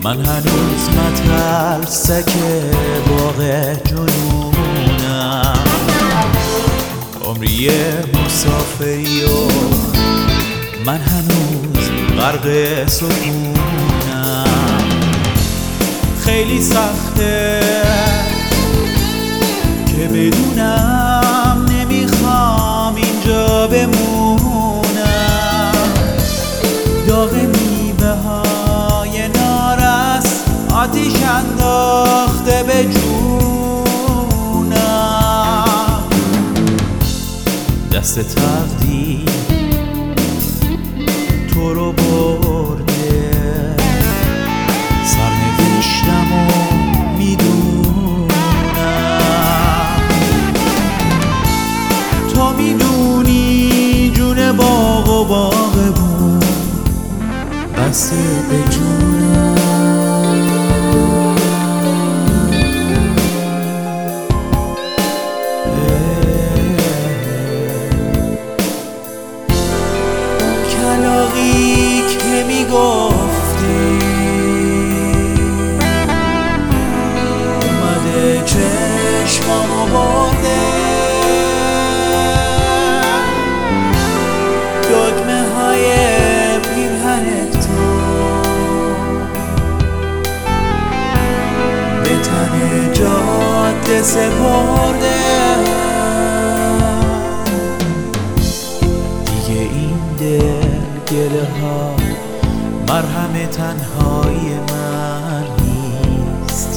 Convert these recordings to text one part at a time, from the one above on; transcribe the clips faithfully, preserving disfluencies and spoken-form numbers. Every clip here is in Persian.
من هنوز مترسک باغ جنونم، عمری مسافری و من هنوز غرق سکونم. خیلی سخته که بدونم نمیخوام اینجا بمونم. داغ میوه های نارس آتیش انداخته به جونم. دست تقدیر تو رو برده، سرنوشتم و میدونم. تو میدونی جون باغ و باغبون بسته به جونم. کلاغی که میگفتی اومده چشمامو برده، دگمه های پیرهنت تو به تن جاده سپرده. دیگه این دل گله ها مرهم تنهایی من نیست.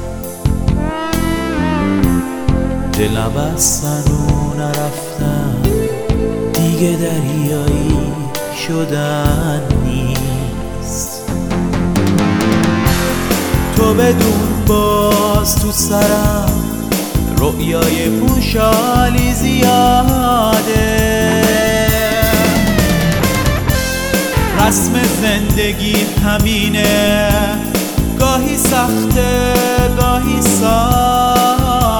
دلم بستن و نرفتن دیگه دریایی شدن نیست. تو بدون باز تو سرم رؤیای پوشالی زیاده. رسم زندگی همینه، گاهی سخته گاهی ساده.